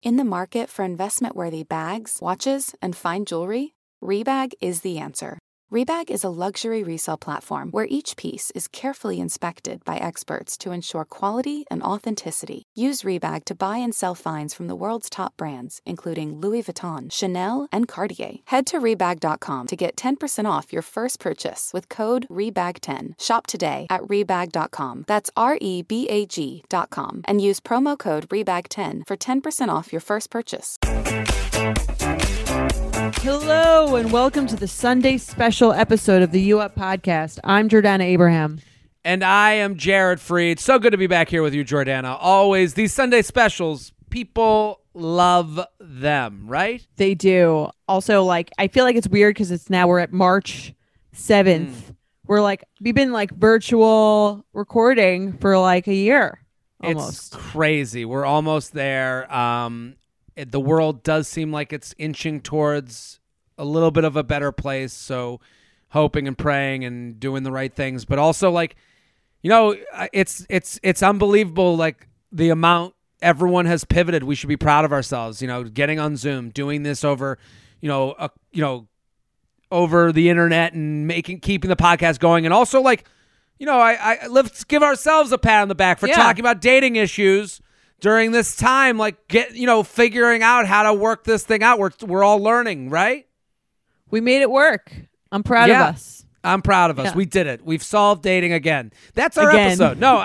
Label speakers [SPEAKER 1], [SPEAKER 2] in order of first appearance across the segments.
[SPEAKER 1] In the market for investment-worthy bags, watches, and fine jewelry, Rebag is the answer. Rebag is a luxury resale platform where each piece is carefully inspected by experts to ensure quality and authenticity. Use Rebag to buy and sell finds from the world's top brands, including Louis Vuitton, Chanel, and Cartier. Head to Rebag.com to get 10% off your first purchase with code REBAG10. Shop today at Rebag.com. That's REBAG.com. And use promo code REBAG10 for 10% off your first purchase.
[SPEAKER 2] Hello and welcome to the Sunday special episode of the U Up Podcast. I'm Jordana Abraham.
[SPEAKER 3] And I am Jared Freed. So good to be back here with you, Jordana. Always, these Sunday specials, people love them, right?
[SPEAKER 2] They do. Also, I feel like it's weird because we're at March 7th. We've been virtual recording for a year almost.
[SPEAKER 3] It's crazy. We're almost there. The world does seem like it's inching towards a little bit of a better place. So hoping and praying and doing the right things, but also it's unbelievable. The amount everyone has pivoted. We should be proud of ourselves, getting on Zoom, doing this over, over the internet and keeping the podcast going. And also let's give ourselves a pat on the back for talking about dating issues during this time, figuring out how to work this thing out. We're all learning, right?
[SPEAKER 2] We made it work. I'm proud of us.
[SPEAKER 3] I'm proud of us. Yeah. We did it. We've solved dating again. That's our episode. No,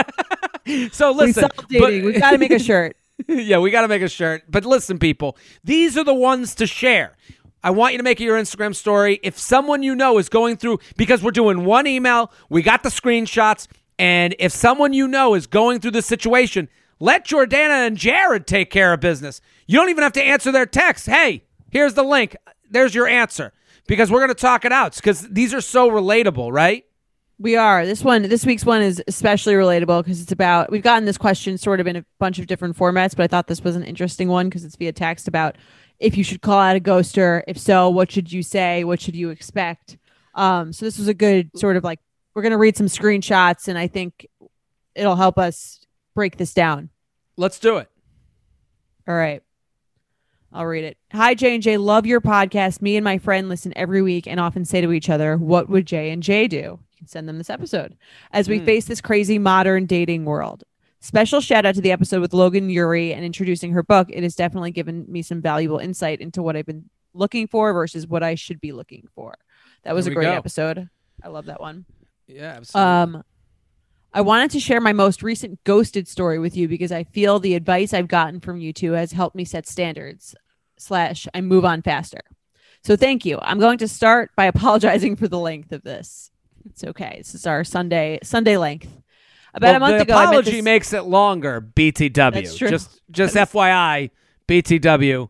[SPEAKER 3] So listen.
[SPEAKER 2] We solved dating. We've got to make a shirt.
[SPEAKER 3] Yeah, we got to make a shirt. But listen, people, these are the ones to share. I want you to make it your Instagram story. If someone you know is going through, because we're doing one email, we got the screenshots, and if someone you know is going through this situation, let Jordana and Jared take care of business. You don't even have to answer their text. Hey, here's the link. There's your answer. Because we're going to talk it out. Because these are so relatable, right?
[SPEAKER 2] We are. This week's one is especially relatable because it's about, we've gotten this question sort of in a bunch of different formats, but I thought this was an interesting one because it's via text about if you should call out a ghoster. If so, what should you say? What should you expect? So this was a good sort of we're going to read some screenshots and I think it'll help us break this down.
[SPEAKER 3] Let's do it.
[SPEAKER 2] All right. I'll read it. Hi, J&J. Love your podcast. Me and my friend listen every week and often say to each other, what would J&J do? You can send them this episode. As we face this crazy modern dating world. Special shout out to the episode with Logan Ury and introducing her book. It has definitely given me some valuable insight into what I've been looking for versus what I should be looking for. That was a great episode. I love that one.
[SPEAKER 3] Yeah, absolutely.
[SPEAKER 2] I wanted to share my most recent ghosted story with you because I feel the advice I've gotten from you two has helped me set standards / I move on faster. So thank you. I'm going to start by apologizing for the length of this. It's okay. This is our Sunday length. About a month ago,
[SPEAKER 3] the apology makes it longer. BTW.
[SPEAKER 2] That's true.
[SPEAKER 3] Just FYI, BTW,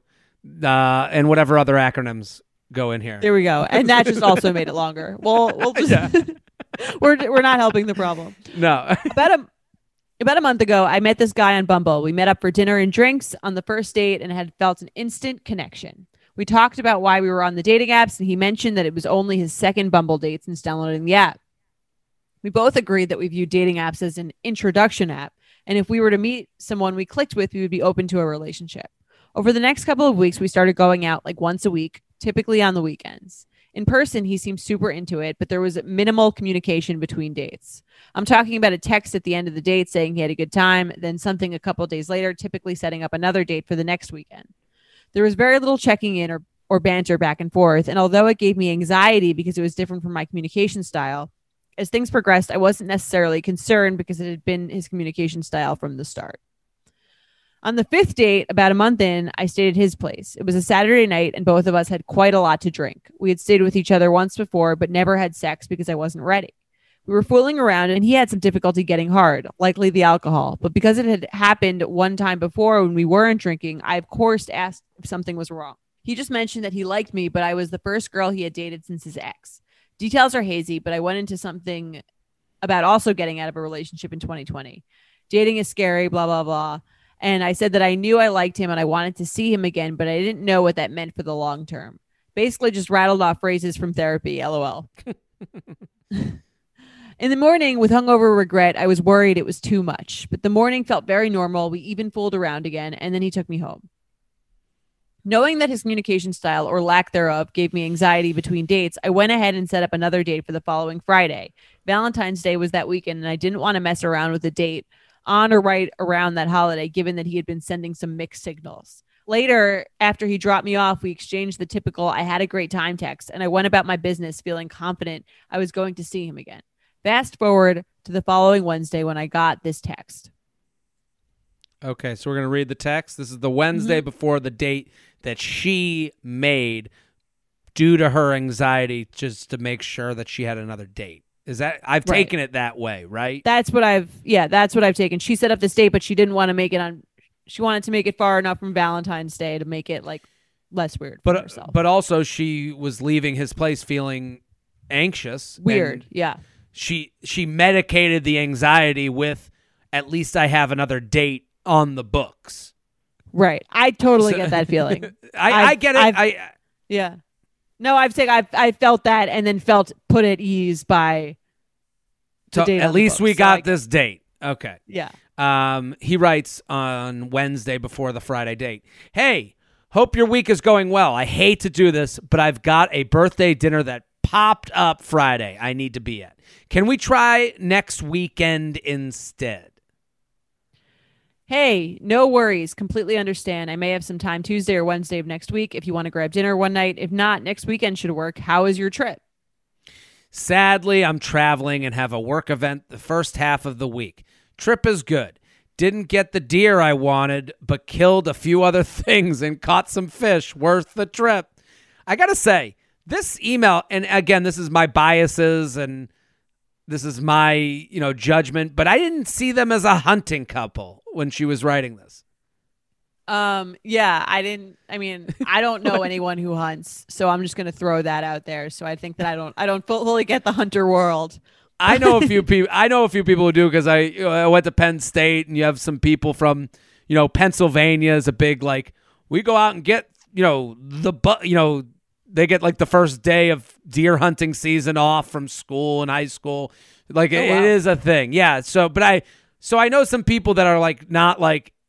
[SPEAKER 3] and whatever other acronyms go in here.
[SPEAKER 2] There we go. And that just also made it longer. We'll just we're not helping the problem.
[SPEAKER 3] No.
[SPEAKER 2] About a month ago, I met this guy on Bumble. We met up for dinner and drinks on the first date and had felt an instant connection. We talked about why we were on the dating apps, and he mentioned that it was only his second Bumble date since downloading the app. We both agreed that we viewed dating apps as an introduction app, and if we were to meet someone we clicked with, we would be open to a relationship. Over the next couple of weeks, we started going out once a week, typically on the weekends. In person, he seemed super into it, but there was minimal communication between dates. I'm talking about a text at the end of the date saying he had a good time, then something a couple of days later, typically setting up another date for the next weekend. There was very little checking in or banter back and forth, and although it gave me anxiety because it was different from my communication style, as things progressed, I wasn't necessarily concerned because it had been his communication style from the start. On the fifth date, about a month in, I stayed at his place. It was a Saturday night, and both of us had quite a lot to drink. We had stayed with each other once before, but never had sex because I wasn't ready. We were fooling around, and he had some difficulty getting hard, likely the alcohol. But because it had happened one time before when we weren't drinking, I, of course, asked if something was wrong. He just mentioned that he liked me, but I was the first girl he had dated since his ex. Details are hazy, but I went into something about also getting out of a relationship in 2020. Dating is scary, blah, blah, blah. And I said that I knew I liked him and I wanted to see him again, but I didn't know what that meant for the long term. Basically just rattled off phrases from therapy, LOL. In the morning, with hungover regret, I was worried it was too much. But the morning felt very normal. We even fooled around again, and then he took me home. Knowing that his communication style or lack thereof gave me anxiety between dates, I went ahead and set up another date for the following Friday. Valentine's Day was that weekend, and I didn't want to mess around with a date on or right around that holiday, given that he had been sending some mixed signals. Later, after he dropped me off, we exchanged the typical "I had a great time" text, and I went about my business feeling confident I was going to see him again. Fast forward to the following Wednesday when I got this text.
[SPEAKER 3] Okay, so we're going to read the text. This is the Wednesday before the date that she made due to her anxiety, just to make sure that she had another date. Is that I've taken it that way, right?
[SPEAKER 2] That's what I've taken. She set up this date, but she didn't want to make it on. She wanted to make it far enough from Valentine's Day to make it like less weird for herself.
[SPEAKER 3] But also she was leaving his place feeling anxious.
[SPEAKER 2] Weird, yeah.
[SPEAKER 3] She medicated the anxiety with, at least I have another date on the books.
[SPEAKER 2] Right. I totally get that feeling.
[SPEAKER 3] I get it.
[SPEAKER 2] Yeah. No, I felt that and then felt put at ease by the date.
[SPEAKER 3] At least we got this date. Okay.
[SPEAKER 2] Yeah.
[SPEAKER 3] He writes on Wednesday before the Friday date, "Hey, hope your week is going well. I hate to do this, but I've got a birthday dinner that popped up Friday I need to be at. Can we try next weekend instead?"
[SPEAKER 2] Hey, no worries. Completely understand. I may have some time Tuesday or Wednesday of next week if you want to grab dinner one night. If not, next weekend should work. How is your trip?
[SPEAKER 3] Sadly, I'm traveling and have a work event the first half of the week. Trip is good. Didn't get the deer I wanted, but killed a few other things and caught some fish. Worth the trip. I got to say, this email, and again, this is my biases and this is my, judgment, but I didn't see them as a hunting couple when she was writing this.
[SPEAKER 2] Yeah, I don't know anyone who hunts, so I'm just going to throw that out there. So I think that I don't fully get the hunter world.
[SPEAKER 3] I know a few people who do, because I went to Penn State, and you have some people from, Pennsylvania is a big, we go out and get, they get the first day of deer hunting season off from school and high school. It is a thing. Yeah. So I know some people that are not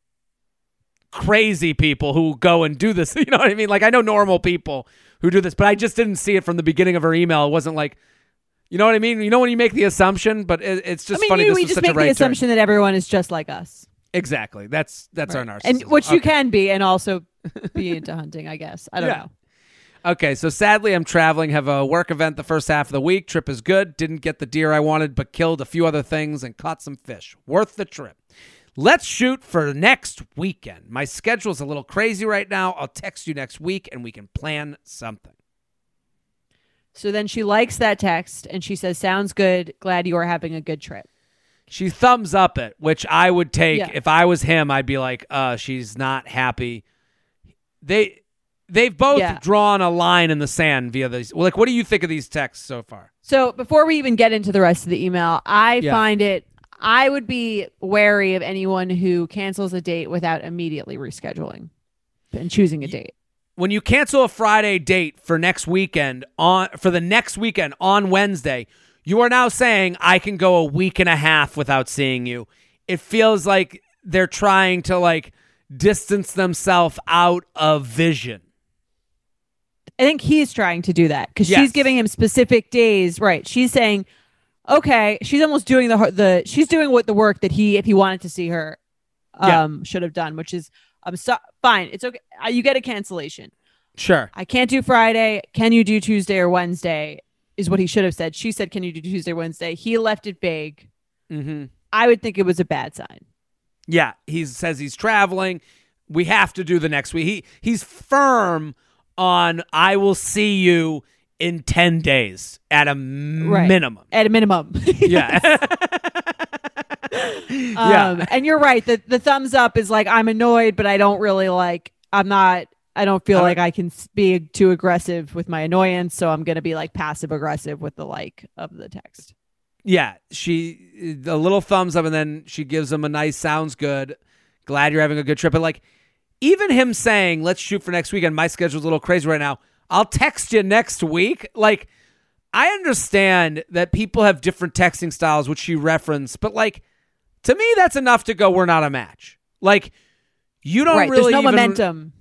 [SPEAKER 3] crazy people who go and do this. You know what I mean? I know normal people who do this, but I just didn't see it from the beginning of her email. It wasn't you know what I mean? You know when you make the assumption, but it's just funny. This
[SPEAKER 2] we
[SPEAKER 3] was
[SPEAKER 2] just
[SPEAKER 3] such
[SPEAKER 2] make
[SPEAKER 3] a right
[SPEAKER 2] the assumption that everyone is just like us.
[SPEAKER 3] Exactly. That's right. Our narcissism.
[SPEAKER 2] And which you can be and also be into hunting, I guess. I don't know.
[SPEAKER 3] Okay, so sadly I'm traveling, have a work event the first half of the week. Trip is good. Didn't get the deer I wanted, but killed a few other things and caught some fish. Worth the trip. Let's shoot for next weekend. My schedule's a little crazy right now. I'll text you next week and we can plan something.
[SPEAKER 2] So then she likes that text and she says, "Sounds good. Glad you are having a good trip."
[SPEAKER 3] She thumbs up it, which I would take. Yeah. If I was him, I'd be like, she's not happy. They've both drawn a line in the sand via these. What do you think of these texts so far?
[SPEAKER 2] So before we even get into the rest of the email, I would be wary of anyone who cancels a date without immediately rescheduling and choosing a date.
[SPEAKER 3] When you cancel a Friday date for the next weekend on Wednesday, you are now saying I can go a week and a half without seeing you. It feels like they're trying to distance themselves out of vision.
[SPEAKER 2] I think he's trying to do that because she's giving him specific days. Right. She's saying, okay, she's almost doing she's doing what the work that if he wanted to see her, should have done, which is, fine. It's okay. You get a cancellation.
[SPEAKER 3] Sure.
[SPEAKER 2] I can't do Friday. Can you do Tuesday or Wednesday is what he should have said. She said, can you do Tuesday or Wednesday? He left it vague.
[SPEAKER 3] Mm-hmm.
[SPEAKER 2] I would think it was a bad sign.
[SPEAKER 3] Yeah. He says he's traveling. We have to do the next week. He's firm on I will see you in 10 days at a minimum.
[SPEAKER 2] At a minimum.
[SPEAKER 3] Yeah.
[SPEAKER 2] And you're right. The thumbs up is I'm annoyed, but I don't really I don't feel like I can be too aggressive with my annoyance. So I'm going to be passive aggressive with the of the text.
[SPEAKER 3] Yeah. A little thumbs up and then she gives him a nice sounds good. Glad you're having a good trip. But even him saying, let's shoot for next weekend. My schedule's a little crazy right now. I'll text you next week. I understand that people have different texting styles, which she referenced, but to me, that's enough to go, we're not a match. You don't really
[SPEAKER 2] There's no momentum.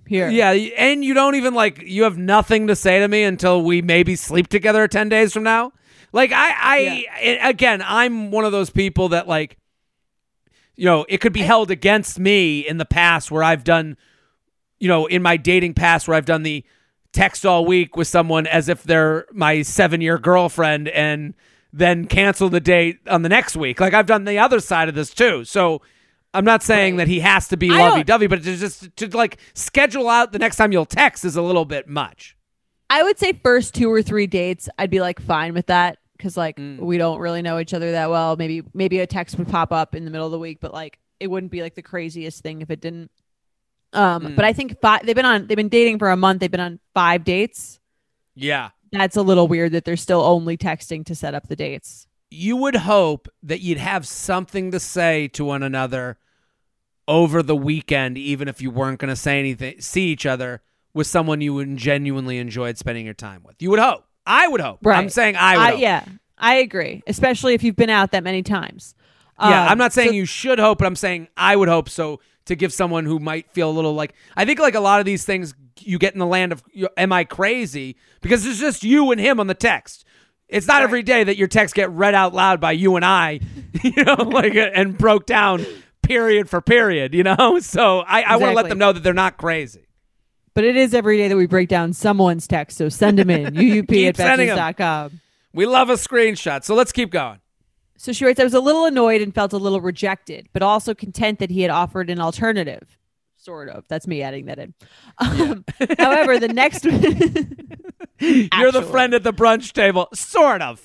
[SPEAKER 2] here.
[SPEAKER 3] Yeah, and you don't even you have nothing to say to me until we maybe sleep together 10 days from now. Again, I'm one of those people that it could be held against me in the past where I've done, in my dating past where I've done the text all week with someone as if they're my 7-year girlfriend and then cancel the date on the next week. I've done the other side of this too. So I'm not saying that he has to be lovey-dovey, but to schedule out the next time you'll text is a little bit much.
[SPEAKER 2] I would say first 2 or 3 dates, I'd be fine with that because we don't really know each other that well. Maybe a text would pop up in the middle of the week, but it wouldn't be the craziest thing if it didn't. But I think they've been dating for a month. They've been on 5 dates.
[SPEAKER 3] Yeah,
[SPEAKER 2] that's a little weird that they're still only texting to set up the dates. You
[SPEAKER 3] would hope that you'd have something to say to one another over the weekend, even if you weren't going to see each other with someone you genuinely enjoyed spending your time with. You would hope. I would hope.
[SPEAKER 2] Right.
[SPEAKER 3] I'm saying I would hope.
[SPEAKER 2] Yeah, I agree, especially if you've been out that many times.
[SPEAKER 3] I'm not saying you should hope, but I'm saying I would hope so, to give someone who might feel a little I think a lot of these things you get in the land of, am I crazy? Because it's just you and him on the text. It's not every day that your texts get read out loud by you and I, and broke down period for period, So I want to let them know that they're not crazy.
[SPEAKER 2] But it is every day that we break down someone's text, so send them in. uup@betches.com.
[SPEAKER 3] We love a screenshot, so let's keep going.
[SPEAKER 2] So she writes, I was a little annoyed and felt a little rejected, but also content that he had offered an alternative. Sort of. That's me adding that in. However, the next...
[SPEAKER 3] You're the friend at the brunch table. Sort of.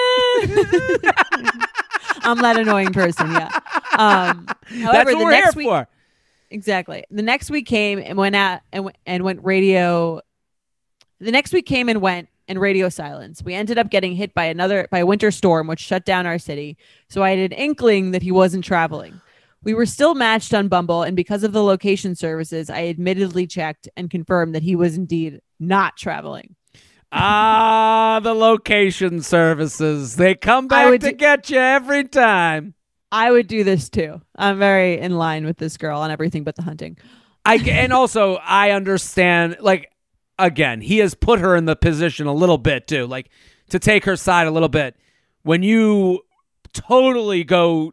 [SPEAKER 2] I'm that annoying person, yeah. However,
[SPEAKER 3] that's what we're here for.
[SPEAKER 2] Exactly. The next week came and went out and went radio. The next week came and went and radio silence. We ended up getting hit by a winter storm, which shut down our city. So I had an inkling that he wasn't traveling. We were still matched on Bumble, and because of the location services, I admittedly checked and confirmed that he was indeed not traveling.
[SPEAKER 3] The location services. They come back to get you every time.
[SPEAKER 2] I would do this too. I'm very in line with this girl on everything but the hunting.
[SPEAKER 3] And also, I understand, again, he has put her in the position a little bit too, to take her side a little bit. When you totally go,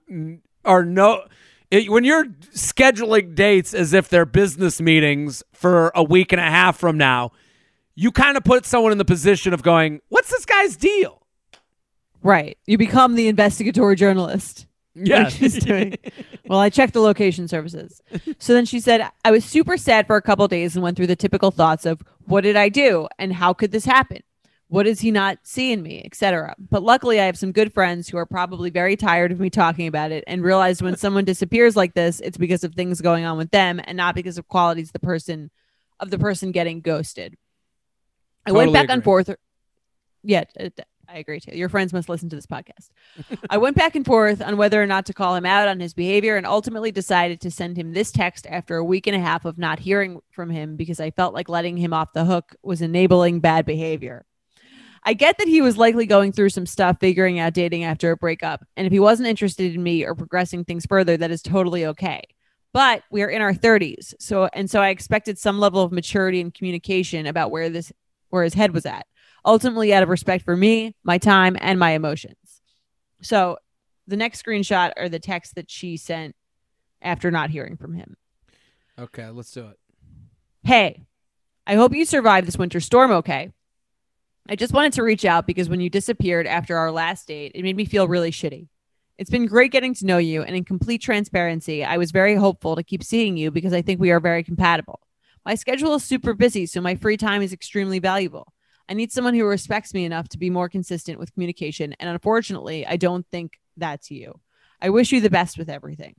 [SPEAKER 3] when you're scheduling dates as if they're business meetings for a week and a half from now, you kind of put someone in the position of going, what's this guy's deal?
[SPEAKER 2] Right. You become the investigatory journalist.
[SPEAKER 3] Yeah.
[SPEAKER 2] She's doing. Well, I checked the location services. So then she said, I was super sad for a couple of days and went through the typical thoughts of what did I do and how could this happen? What is he not seeing me, etc. But luckily, I have some good friends who are probably very tired of me talking about it and realized when someone disappears like this, it's because of things going on with them and not because of qualities of the person getting ghosted. I went back and forth. Yeah, I agree too. Your friends must listen to this podcast. I went back and forth on whether or not to call him out on his behavior and ultimately decided to send him this text after a week and a half of not hearing from him because I felt like letting him off the hook was enabling bad behavior. I get that he was likely going through some stuff figuring out dating after a breakup. And if he wasn't interested in me or progressing things further, that is totally okay. But we are in our 30s. So I expected some level of maturity and communication about where his head was at. Ultimately, out of respect for me, my time, and my emotions. So the next screenshot are the texts that she sent after not hearing from him.
[SPEAKER 3] Okay, let's do it.
[SPEAKER 2] Hey, I hope you survived this winter storm okay. I just wanted to reach out because when you disappeared after our last date, it made me feel really shitty. It's been great getting to know you, and in complete transparency, I was very hopeful to keep seeing you because I think we are very compatible. My schedule is super busy, so my free time is extremely valuable. I need someone who respects me enough to be more consistent with communication, and unfortunately, I don't think that's you. I wish you the best with everything.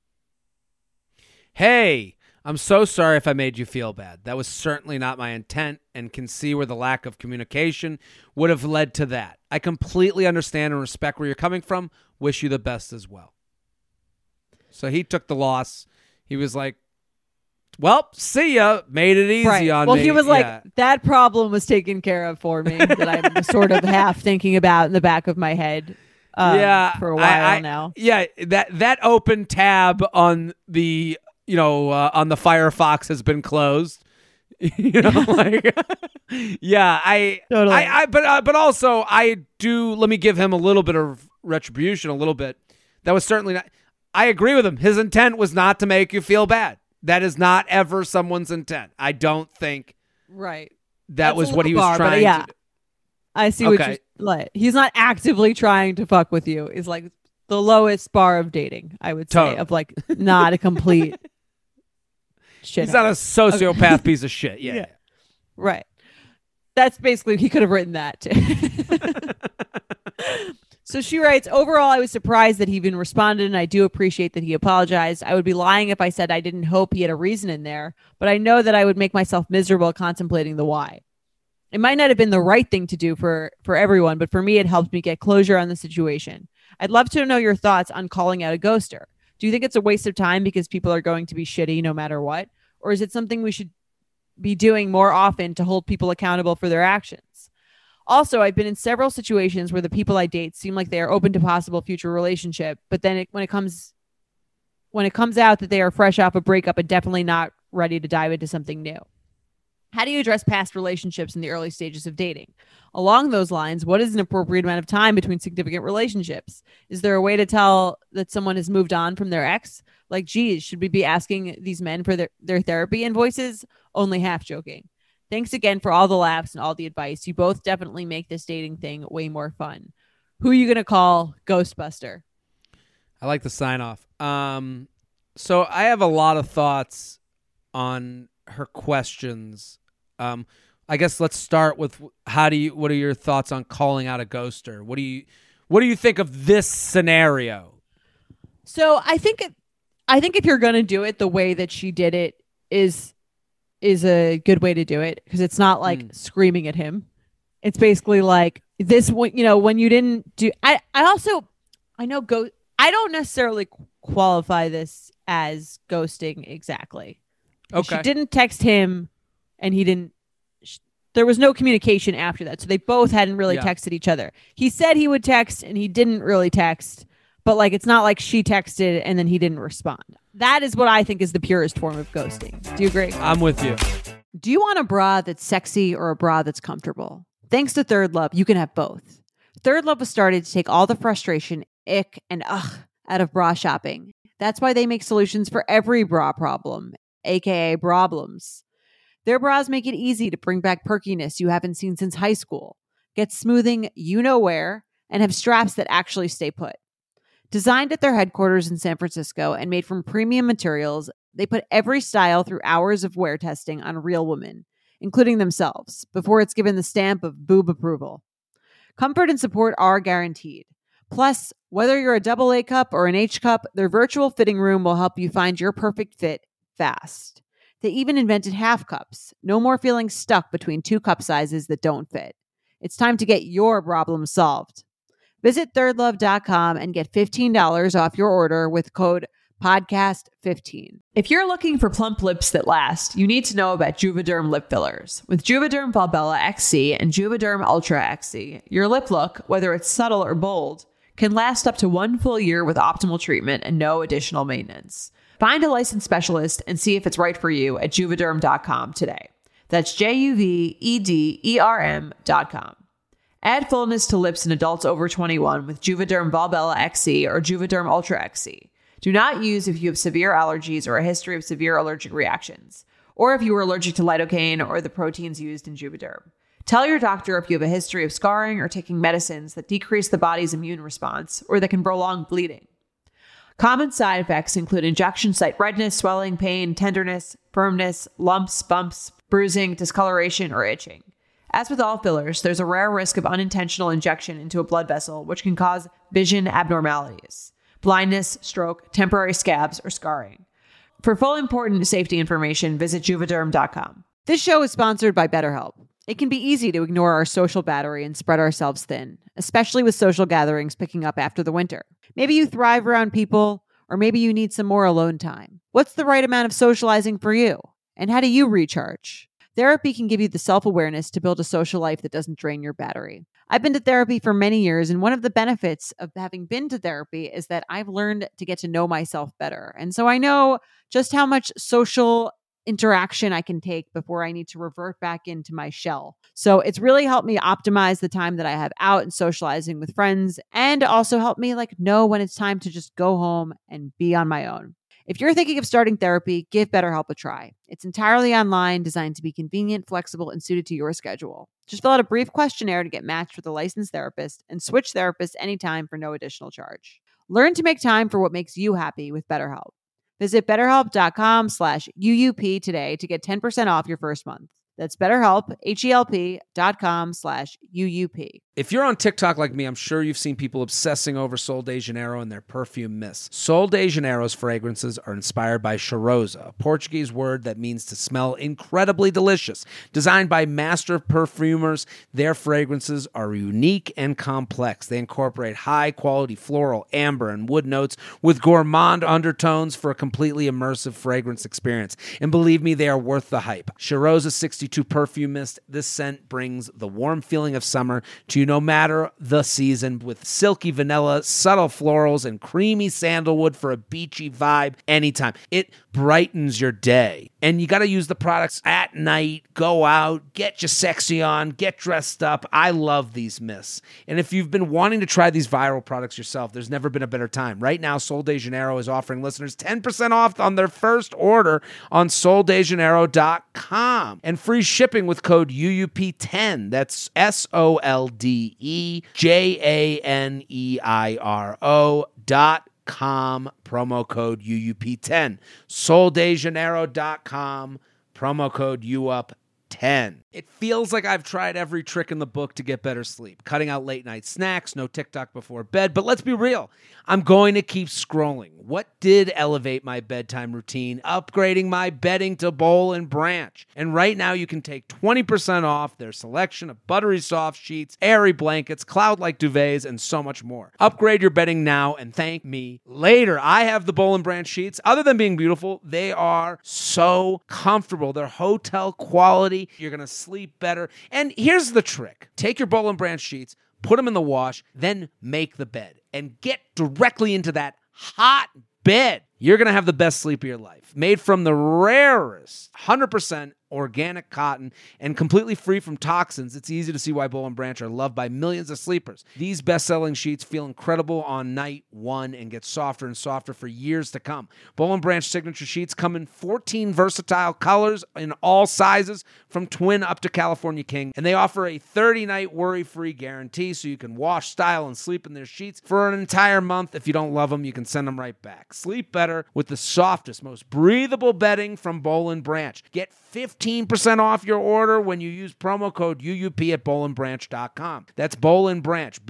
[SPEAKER 3] Hey, I'm so sorry if I made you feel bad. That was certainly not my intent and can see where the lack of communication would have led to that. I completely understand and respect where you're coming from. Wish you the best as well. So he took the loss. He was like, well, see ya. Made it easy on me.
[SPEAKER 2] Well, he was like, that problem was taken care of for me that I'm sort of half thinking about in the back of my head for a while now.
[SPEAKER 3] Yeah, that open tab on the on the Firefox has been closed. You know, like, yeah,
[SPEAKER 2] Totally.
[SPEAKER 3] but also I do. Let me give him a little bit of retribution, a little bit. That was certainly not. I agree with him. His intent was not to make you feel bad. That is not ever someone's intent. I don't think
[SPEAKER 2] Right.
[SPEAKER 3] that
[SPEAKER 2] That's
[SPEAKER 3] was
[SPEAKER 2] a
[SPEAKER 3] what he was
[SPEAKER 2] little bar, but
[SPEAKER 3] trying
[SPEAKER 2] yeah.
[SPEAKER 3] to do.
[SPEAKER 2] I see what
[SPEAKER 3] Okay.
[SPEAKER 2] you're like. He's not actively trying to fuck with you. Is like the lowest bar of dating, I would say,
[SPEAKER 3] Totally.
[SPEAKER 2] of like not a complete shit.
[SPEAKER 3] He's not a sociopath piece of shit. Yeah.
[SPEAKER 2] Yeah. Right. That's basically, he could have written that too. So she writes, overall, I was surprised that he even responded, and I do appreciate that he apologized. I would be lying if I said I didn't hope he had a reason in there, but I know that I would make myself miserable contemplating the why. It might not have been the right thing to do for everyone, but for me, it helped me get closure on the situation. I'd love to know your thoughts on calling out a ghoster. Do you think it's a waste of time because people are going to be shitty no matter what? Or is it something we should be doing more often to hold people accountable for their actions? Also, I've been in several situations where the people I date seem like they are open to possible future relationship, but then when it comes out that they are fresh off a breakup and definitely not ready to dive into something new. How do you address past relationships in the early stages of dating? Along those lines, what is an appropriate amount of time between significant relationships? Is there a way to tell that someone has moved on from their ex? Like, geez, should we be asking these men for their therapy invoices? Only half joking. Thanks again for all the laughs and all the advice. You both definitely make this dating thing way more fun. Who are you going to call Ghostbuster?
[SPEAKER 3] I like the sign off. So I have a lot of thoughts on her questions. I guess let's start with what are your thoughts on calling out a ghoster? What do you think of this scenario?
[SPEAKER 2] So I think if you're going to do it the way that she did it is a good way to do it, because it's not like screaming at him. It's basically like this, when you didn't do, I don't necessarily qualify this as ghosting exactly.
[SPEAKER 3] Okay.
[SPEAKER 2] She didn't text him and he didn't, there was no communication after that. So they both hadn't really texted each other. He said he would text and he didn't really text, but like, it's not like she texted and then he didn't respond. That is what I think is the purest form of ghosting. Do you agree?
[SPEAKER 3] I'm with you.
[SPEAKER 2] Do you want a bra that's sexy or a bra that's comfortable? Thanks to Third Love, you can have both. Third Love was started to take all the frustration, ick, and ugh out of bra shopping. That's why they make solutions for every bra problem, aka problems. Their bras make it easy to bring back perkiness you haven't seen since high school, get smoothing you know where, and have straps that actually stay put. Designed at their headquarters in San Francisco and made from premium materials, they put every style through hours of wear testing on real women, including themselves, before it's given the stamp of boob approval. Comfort and support are guaranteed. Plus, whether you're a AA cup or an H cup, their virtual fitting room will help you find your perfect fit fast. They even invented half cups. No more feeling stuck between two cup sizes that don't fit. It's time to get your problem solved. Visit thirdlove.com and get $15 off your order with code podcast15. If you're looking for plump lips that last, you need to know about Juvederm lip fillers. With Juvederm Volbella XC and Juvederm Ultra XC, your lip look, whether it's subtle or bold, can last up to 1 full year with optimal treatment and no additional maintenance. Find a licensed specialist and see if it's right for you at juvederm.com today. That's JUVEDERM.com. Add fullness to lips in adults over 21 with Juvederm Volbella XC or Juvederm Ultra XC. Do not use if you have severe allergies or a history of severe allergic reactions, or if you are allergic to lidocaine or the proteins used in Juvederm. Tell your doctor if you have a history of scarring or taking medicines that decrease the body's immune response or that can prolong bleeding. Common side effects include injection site redness, swelling, pain, tenderness, firmness, lumps, bumps, bruising, discoloration, or itching. As with all fillers, there's a rare risk of unintentional injection into a blood vessel, which can cause vision abnormalities, blindness, stroke, temporary scabs, or scarring. For full important safety information, visit juvederm.com. This show is sponsored by BetterHelp. It can be easy to ignore our social battery and spread ourselves thin, especially with social gatherings picking up after the winter. Maybe you thrive around people, or maybe you need some more alone time. What's the right amount of socializing for you? And how do you recharge? Therapy can give you the self-awareness to build a social life that doesn't drain your battery. I've been to therapy for many years, and one of the benefits of having been to therapy is that I've learned to get to know myself better. And so I know just how much social interaction I can take before I need to revert back into my shell. So it's really helped me optimize the time that I have out and socializing with friends, and also helped me know when it's time to just go home and be on my own. If you're thinking of starting therapy, give BetterHelp a try. It's entirely online, designed to be convenient, flexible, and suited to your schedule. Just fill out a brief questionnaire to get matched with a licensed therapist and switch therapists anytime for no additional charge. Learn to make time for what makes you happy with BetterHelp. Visit BetterHelp.com/UUP today to get 10% off your first month. That's BetterHelp, HELP.com/UUP.
[SPEAKER 3] If you're on TikTok like me, I'm sure you've seen people obsessing over Sol de Janeiro and their perfume mists. Sol de Janeiro's fragrances are inspired by cheirosa, a Portuguese word that means to smell incredibly delicious. Designed by master perfumers, their fragrances are unique and complex. They incorporate high-quality floral, amber, and wood notes with gourmand undertones for a completely immersive fragrance experience. And believe me, they are worth the hype. Cheirosa 62 Perfume Mist, this scent brings the warm feeling of summer to you no matter the season, with silky vanilla, subtle florals, and creamy sandalwood for a beachy vibe anytime. It brightens your day. And you got to use the products at night, go out, get your sexy on, get dressed up. I love these mists. And if you've been wanting to try these viral products yourself, there's never been a better time. Right now, Sol de Janeiro is offering listeners 10% off on their first order on soldejaneiro.com and free shipping with code UUP10. That's SoldeJaneiro.com, promo code UUP10. soldejaneiro.com, promo code UUP10. It feels like I've tried every trick in the book to get better sleep. Cutting out late night snacks, no TikTok before bed, but let's be real. I'm going to keep scrolling. What did elevate my bedtime routine? Upgrading my bedding to Boll and Branch. And right now you can take 20% off their selection of buttery soft sheets, airy blankets, cloud-like duvets, and so much more. Upgrade your bedding now and thank me later. I have the Boll and Branch sheets. Other than being beautiful, they are so comfortable. They're hotel quality. You're going to sleep better. And here's the trick. Take your Boll and Branch sheets, put them in the wash, then make the bed and get directly into that hot bed. You're going to have the best sleep of your life. Made from the rarest 100% organic cotton and completely free from toxins, it's easy to see why Boll and Branch are loved by millions of sleepers. These best-selling sheets feel incredible on night one and get softer and softer for years to come. Boll and Branch signature sheets come in 14 versatile colors in all sizes, from twin up to California king, and they offer a 30-night worry-free guarantee, so you can wash, style, and sleep in their sheets for an entire month. If you don't love them, you can send them right back. Sleep better with the softest, most breathable bedding from Boll and Branch. Get 15% off your order when you use promo code UUP at bollandbranch.com. That's Boll and Branch,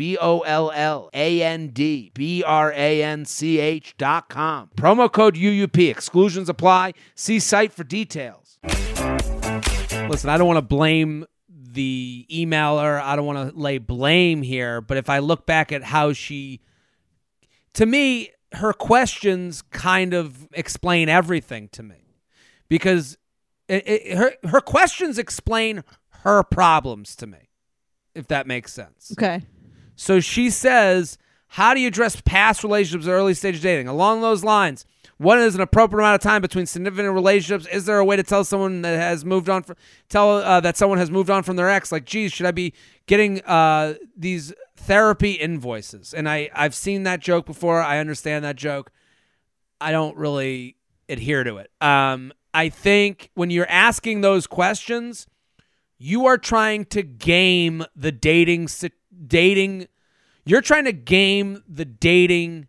[SPEAKER 3] BOLLANDBRANCH.com. Promo code UUP. Exclusions apply. See site for details. Listen, I don't want to blame the emailer. I don't want to lay blame here, but if I look back at how to me, her questions kind of explain everything to me, because her questions explain her problems to me, if that makes sense.
[SPEAKER 2] Okay.
[SPEAKER 3] So she says, how do you address past relationships or early stage dating? Along those lines, what is an appropriate amount of time between significant relationships? Is there a way to tell someone that has moved on that someone has moved on from their ex? Like, geez, should I be getting these therapy invoices? And I've seen that joke before. I understand that joke. I don't really adhere to it. I think when you're asking those questions, you are trying to game the dating. You're trying to game the dating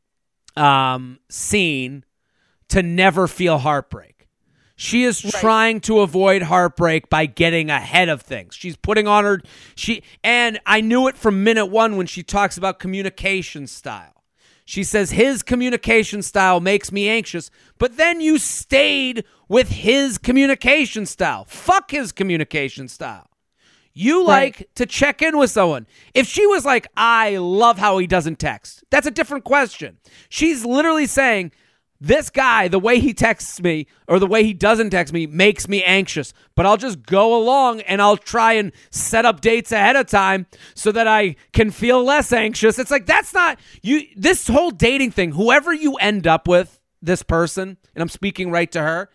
[SPEAKER 3] scene to never feel heartbreak. She is trying to avoid heartbreak by getting ahead of things. She's putting on and I knew it from minute one when she talks about communication style. She says his communication style makes me anxious, but then you stayed with his communication style. Fuck his communication style. You like to check in with someone. If she was like, I love how he doesn't text, that's a different question. She's literally saying, this guy, the way he texts me or the way he doesn't text me makes me anxious, but I'll just go along and I'll try and set up dates ahead of time so that I can feel less anxious. It's like, that's not you. This whole dating thing, whoever you end up with, this person, and I'm speaking right to her,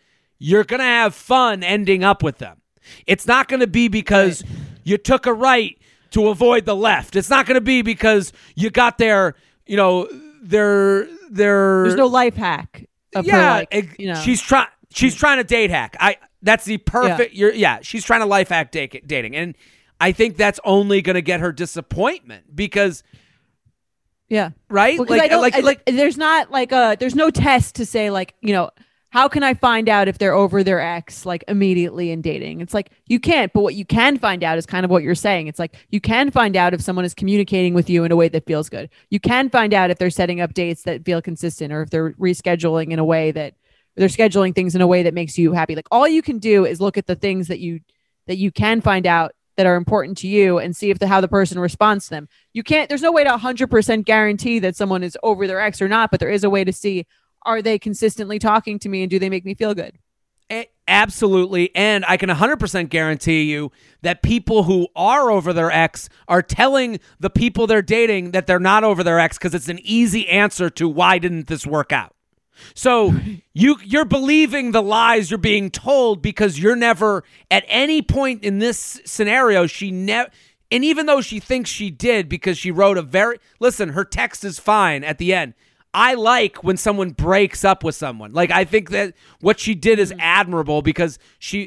[SPEAKER 3] you're going to have fun ending up with them. It's not going to be because you took a right to avoid the left. It's not going to be because you got their, there's
[SPEAKER 2] no life hack.
[SPEAKER 3] She's trying to date hack. That's the perfect. She's trying to life hack dating, and I think that's only going to get her disappointment because.
[SPEAKER 2] Yeah.
[SPEAKER 3] Right.
[SPEAKER 2] Well, there's not there's no test to say how can I find out if they're over their ex immediately in dating? It's you can't, but what you can find out is kind of what you're saying. It's you can find out if someone is communicating with you in a way that feels good. You can find out if they're setting up dates that feel consistent, or if they're rescheduling in a way that they're scheduling things in a way that makes you happy. All you can do is look at the things that you can find out that are important to you and see how the person responds to them. There's no way to 100% guarantee that someone is over their ex or not, but there is a way to see, are they consistently talking to me and do they make me feel good?
[SPEAKER 3] Absolutely. And I can 100% guarantee you that people who are over their ex are telling the people they're dating that they're not over their ex because it's an easy answer to why didn't this work out? So you're believing the lies you're being told because you're never at any point in this scenario, and even though she thinks she did because she wrote her text is fine at the end. I like when someone breaks up with someone. I think that what she did is admirable because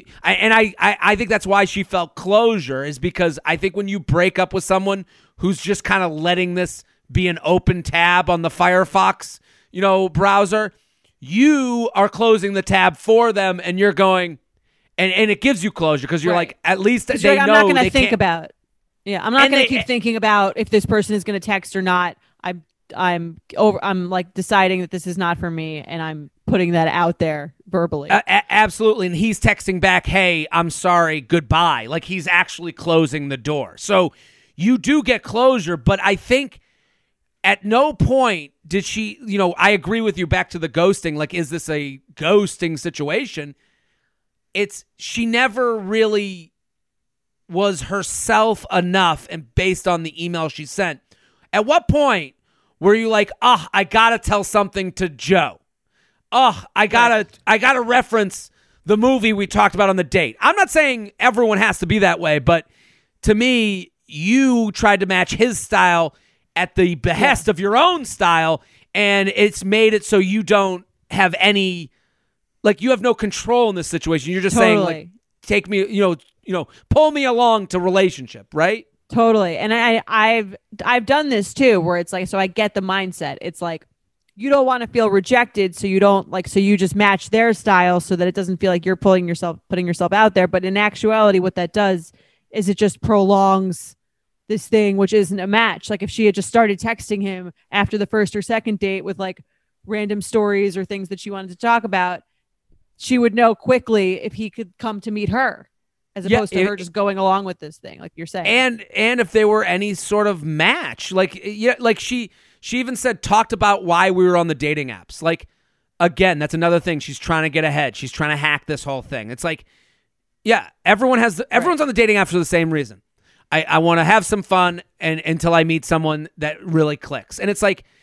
[SPEAKER 3] I think that's why she felt closure, is because I think when you break up with someone who's just kind of letting this be an open tab on the Firefox, browser, you are closing the tab for them and you're going, and it gives you closure because you're at least they know.
[SPEAKER 2] I'm not going to think about. Yeah, I'm not going to keep thinking about if this person is going to text or not. I'm deciding that this is not for me, and I'm putting that out there verbally.
[SPEAKER 3] Absolutely. And he's texting back, "Hey, I'm sorry, goodbye." He's actually closing the door. So you do get closure, but I think at no point did she, I agree with you, back to the ghosting. Is this a ghosting situation? She never really was herself enough, and based on the email she sent. At what point were you I gotta tell something to Joe? I gotta reference the movie we talked about on the date. I'm not saying everyone has to be that way, but to me, you tried to match his style at the behest of your own style, and it's made it so you don't have any, you have no control in this situation. You're just saying, take me, pull me along to relationship, right?
[SPEAKER 2] Totally. And I've done this too, where it's so I get the mindset. It's you don't want to feel rejected, so you don't so you just match their style so that it doesn't feel like you're putting yourself out there. But in actuality, what that does is it just prolongs this thing, which isn't a match. If she had just started texting him after the first or second date with random stories or things that she wanted to talk about, she would know quickly if he could come to meet her, as opposed to her just going along with this thing, like you're saying.
[SPEAKER 3] And if they were any sort of match, she even talked about why we were on the dating apps. Again, that's another thing. She's trying to get ahead. She's trying to hack this whole thing. It's everyone's on the dating apps for the same reason. I want to have some fun and until I meet someone that really clicks. And it's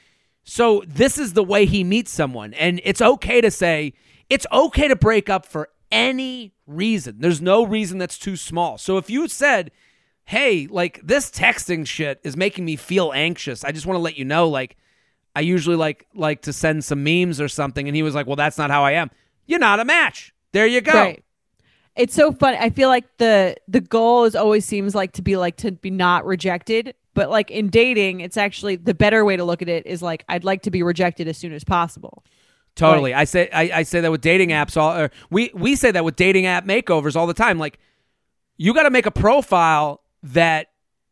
[SPEAKER 3] so this is the way he meets someone. And it's okay to say, it's okay to break up for any reason. There's no reason that's too small. So if you said, hey, this texting shit is making me feel anxious, I just want to let you know, I usually like to send some memes or something. And he was well, that's not how I am. You're not a match. There you go.
[SPEAKER 2] Right. It's so fun. I feel the goal always seems to be not rejected, but in dating, it's actually the better way to look at it is I'd like to be rejected as soon as possible.
[SPEAKER 3] Totally. I say that with dating apps. We say that with dating app makeovers all the time. You got to make a profile that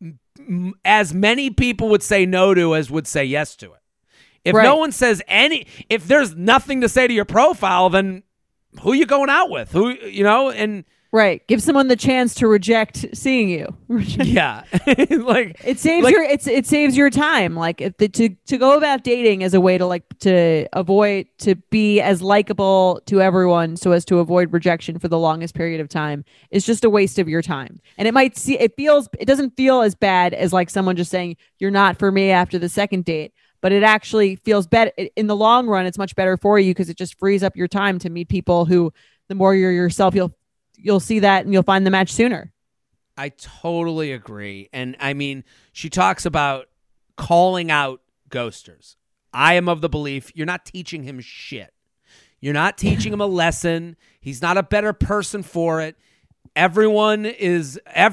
[SPEAKER 3] as many people would say no to as would say yes to it. If no one says if there's nothing to say to your profile, then who you going out with? And
[SPEAKER 2] right. Give someone the chance to reject seeing you.
[SPEAKER 3] Yeah.
[SPEAKER 2] It saves it saves your time. To go about dating as a way to avoid, to be as likable to everyone so as to avoid rejection for the longest period of time is just a waste of your time. And it doesn't feel as bad as someone just saying you're not for me after the second date. But it actually feels better in the long run. It's much better for you because it just frees up your time to meet people who the more you're yourself, you'll see that and you'll find the match sooner.
[SPEAKER 3] I totally agree. And I mean, she talks about calling out ghosters. I am of the belief you're not teaching him shit. You're not teaching him a lesson. He's not a better person for it. Everyone is a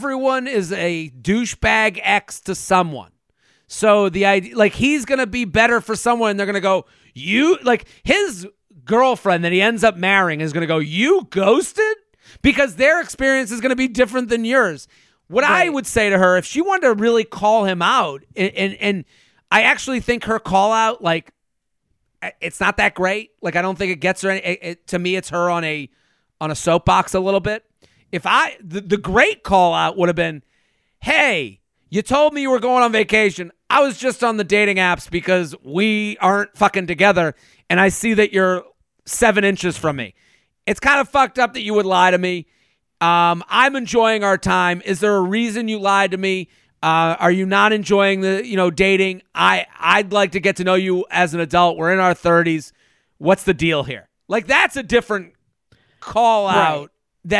[SPEAKER 3] douchebag ex to someone. So the idea, like, he's going to be better for someone. And they're going to go, you, like, his girlfriend that he ends up marrying is going to go, you ghosted? Because their experience is going to be different than yours. What I would say to her, if she wanted to really call him out, and I actually think her call out, like, it's not that great. Like, I don't think it gets her any, to me, it's her on a soapbox a little bit. If the great call out would have been, hey, you told me you were going on vacation. I was just on the dating apps because we aren't fucking together, and I see that you're 7 inches from me. It's kind of fucked up that you would lie to me. I'm enjoying our time. Is there a reason you lied to me? Are you not enjoying the, dating? I'd like to get to know you as an adult. We're in our 30s. What's the deal here? Like, that's a different call out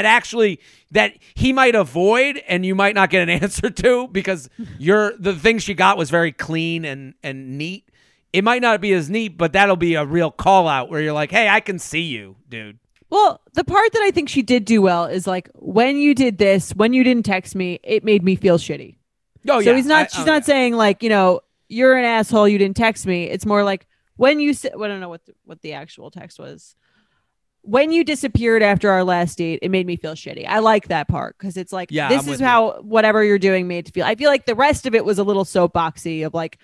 [SPEAKER 3] that he might avoid and you might not get an answer to because the thing she got was very clean and neat. It might not be as neat, but that'll be a real call out where you're like, hey, I can see you, dude.
[SPEAKER 2] Well, the part that I think she did do well is like, when you did this, when you didn't text me, it made me feel shitty.
[SPEAKER 3] Oh,
[SPEAKER 2] so
[SPEAKER 3] yeah.
[SPEAKER 2] She's not saying like, you're an asshole, you didn't text me. It's more like when you said, well, I don't know what the actual text was. When you disappeared after our last date, it made me feel shitty. I like that part because it's like, this is how whatever you're doing made to feel. I feel like the rest of it was a little soapboxy of like,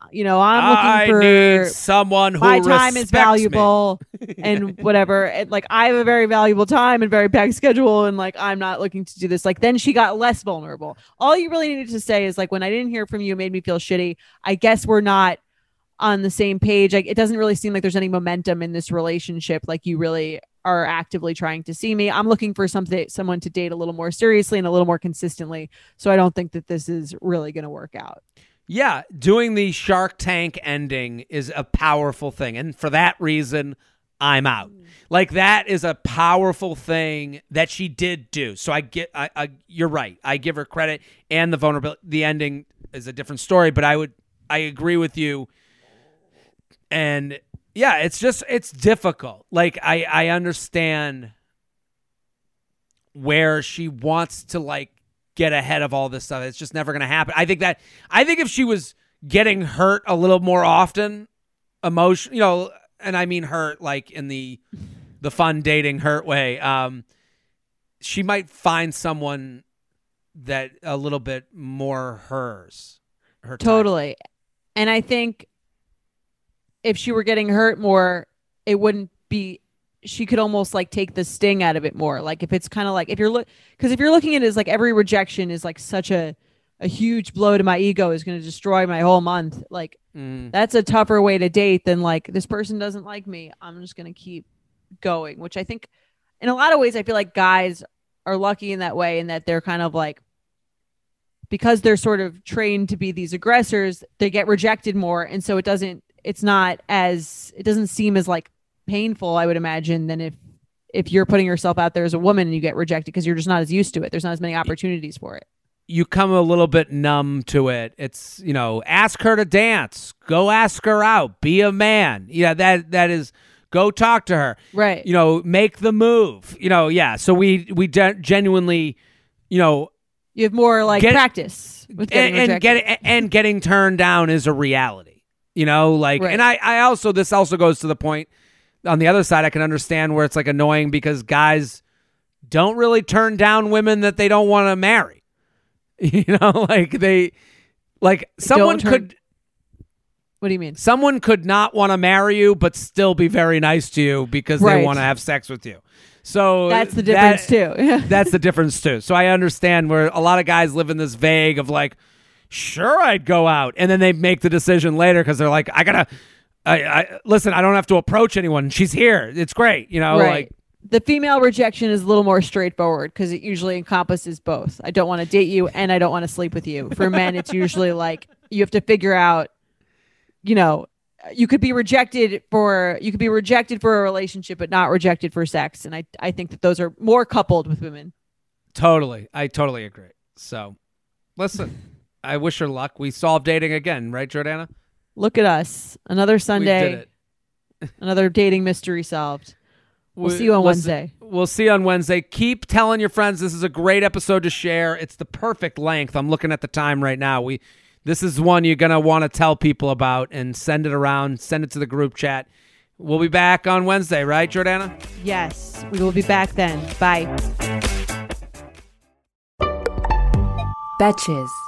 [SPEAKER 2] I'm looking for
[SPEAKER 3] need someone who
[SPEAKER 2] my time is valuable
[SPEAKER 3] and
[SPEAKER 2] whatever. And like, I have a very valuable time and very packed schedule. And like, I'm not looking to do this. Like, then she got less vulnerable. All you really needed to say is like, when I didn't hear from you, it made me feel shitty. I guess we're not on the same page. Like, it doesn't really seem like there's any momentum in this relationship. Like, you really are actively trying to see me. I'm looking for someone to date a little more seriously and a little more consistently. So I don't think that this is really going to work out.
[SPEAKER 3] Yeah, doing the Shark Tank ending is a powerful thing. And for that reason, I'm out. Like, that is a powerful thing that she did do. So you're right. I give her credit, and the vulnerability. The ending is a different story, but I agree with you. And yeah, it's difficult. Like, I understand where she wants to like get ahead of all this stuff. It's just never going to happen. I think if she was getting hurt a little more often, and I mean hurt like in the fun dating hurt way, she might find someone that a little bit more her
[SPEAKER 2] totally type. And I think if she were getting hurt more, it wouldn't be, she could almost like take the sting out of it more. Like, if it's kind of like, because if you're looking at it as like every rejection is like such a huge blow to my ego, is going to destroy my whole month. Like, that's a tougher way to date than like, this person doesn't like me, I'm just going to keep going, which I think in a lot of ways, I feel like guys are lucky in that way, in that they're kind of like, because they're sort of trained to be these aggressors, they get rejected more. And so it doesn't seem as like painful, I would imagine, than if you're putting yourself out there as a woman and you get rejected, because you're just not as used to it. There's not as many opportunities for it.
[SPEAKER 3] You come a little bit numb to it. It's, ask her to dance, go ask her out, be a man. Yeah, that is, go talk to her.
[SPEAKER 2] Right.
[SPEAKER 3] Make the move. Yeah. So we genuinely, you
[SPEAKER 2] have more like practice with
[SPEAKER 3] getting turned down is a reality. Right. And I also, this also goes to the point on the other side, I can understand where it's like annoying because guys don't really turn down women that they don't want to marry. Someone could.
[SPEAKER 2] What do you mean?
[SPEAKER 3] Someone could not want to marry you, but still be very nice to you because they want to have sex with you. So
[SPEAKER 2] that's the difference too.
[SPEAKER 3] That's the difference too. So I understand where a lot of guys live in this vague of like, sure, I'd go out. And then they make the decision later because they're like, listen, I don't have to approach anyone. She's here. It's great.
[SPEAKER 2] Right.
[SPEAKER 3] Like,
[SPEAKER 2] the female rejection is a little more straightforward because it usually encompasses both. I don't want to date you and I don't want to sleep with you. For men, it's usually like you have to figure out, you could be rejected for a relationship, but not rejected for sex. And I think that those are more coupled with women.
[SPEAKER 3] Totally. I totally agree. So listen, I wish her luck. We solved dating again, right, Jordana?
[SPEAKER 2] Look at us. Another
[SPEAKER 3] We
[SPEAKER 2] Sunday.
[SPEAKER 3] did it.
[SPEAKER 2] Another dating mystery solved. We'll see you on Wednesday.
[SPEAKER 3] We'll see you on Wednesday. Keep telling your friends this is a great episode to share. It's the perfect length. I'm looking at the time right now. This is one you're going to want to tell people about and send it around. Send it to the group chat. We'll be back on Wednesday, right, Jordana?
[SPEAKER 2] Yes, we will be back then. Bye.
[SPEAKER 1] Betches.